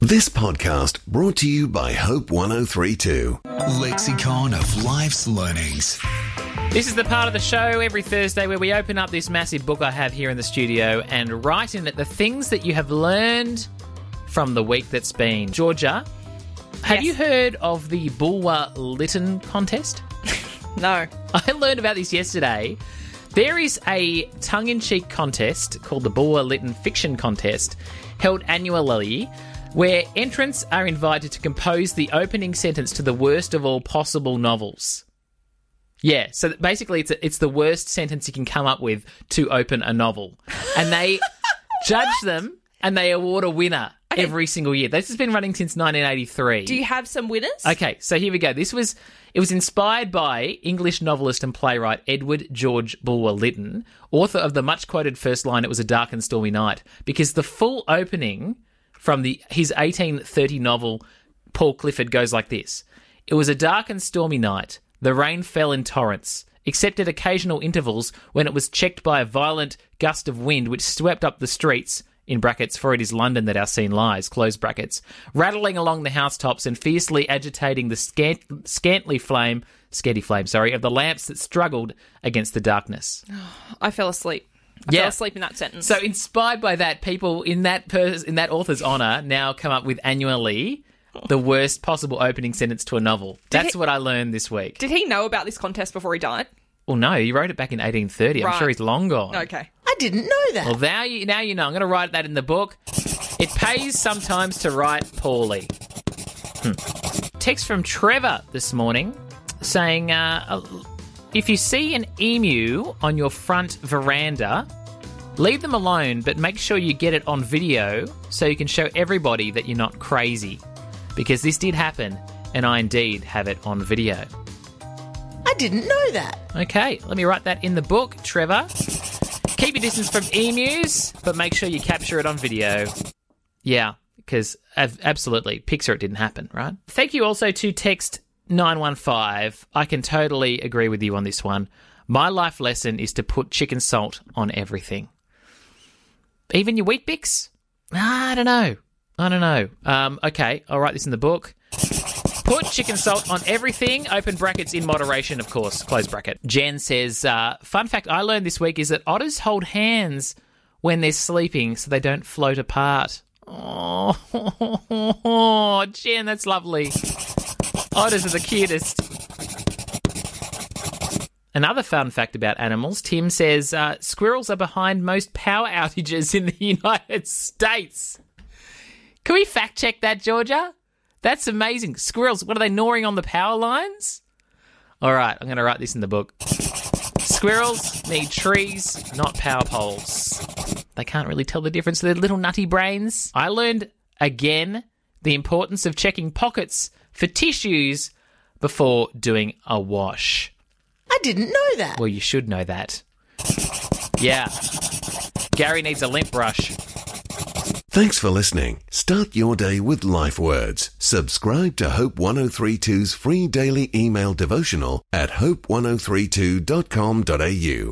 This podcast brought to you by Hope 103.2. Lexicon of Life's Learnings. This is the part of the show every Thursday where we open up this massive book I have here in the studio and write in it the things that you have learned from the week that's been. Georgia, have you heard of the Bulwer Lytton contest? No. I learned about this yesterday. There is a tongue-in-cheek contest called the Bulwer Lytton Fiction Contest held annually where entrants are invited to compose the opening sentence to the worst of all possible novels. Yeah, so basically it's the worst sentence you can come up with to open a novel. And they judge them and they award a winner every single year. This has been running since 1983. Do you have some winners? Okay, so here we go. It was inspired by English novelist and playwright Edward George Bulwer Lytton, author of the much-quoted first line, "It was a dark and stormy night," because the full opening from his 1830 novel, Paul Clifford, goes like this. "It was a dark and stormy night. The rain fell in torrents, except at occasional intervals when it was checked by a violent gust of wind which swept up the streets," in brackets, "for it is London that our scene lies," close brackets, "rattling along the housetops and fiercely agitating the scanty flame of the lamps that struggled against the darkness." I fell asleep. I fell asleep in that sentence. So inspired by that, people in that author's honour now come up with annually the worst possible opening sentence to a novel. That's what I learned this week. Did he know about this contest before he died? Well, no, he wrote it back in 1830. I'm sure he's long gone. Okay. I didn't know that. Well, now you know. I'm going to write that in the book. It pays sometimes to write poorly. Text from Trevor this morning saying, if you see an emu on your front veranda, leave them alone, but make sure you get it on video so you can show everybody that you're not crazy. Because this did happen, and I indeed have it on video. I didn't know that. Okay, let me write that in the book, Trevor. Keep your distance from emus, but make sure you capture it on video. Yeah, because absolutely, picture it didn't happen, right? Thank you also to text 915. I can totally agree with you on this one. My life lesson is to put chicken salt on everything. Even your Weet-Bix? I don't know. Okay, I'll write this in the book. Put chicken salt on everything, open brackets, in moderation, of course, close bracket. Jen says, fun fact I learned this week is that otters hold hands when they're sleeping so they don't float apart. Oh, Jen, that's lovely. Otters are the cutest. Another fun fact about animals, Tim says, squirrels are behind most power outages in the United States. Can we fact check that, Georgia? That's amazing. Squirrels, what are they, gnawing on the power lines? All right, I'm going to write this in the book. Squirrels need trees, not power poles. They can't really tell the difference to their little nutty brains. I learned, again, the importance of checking pockets for tissues before doing a wash. I didn't know that. Well, you should know that. Yeah. Gary needs a lint brush. Thanks for listening. Start your day with Life Words. Subscribe to Hope 103.2's free daily email devotional at hope1032.com.au.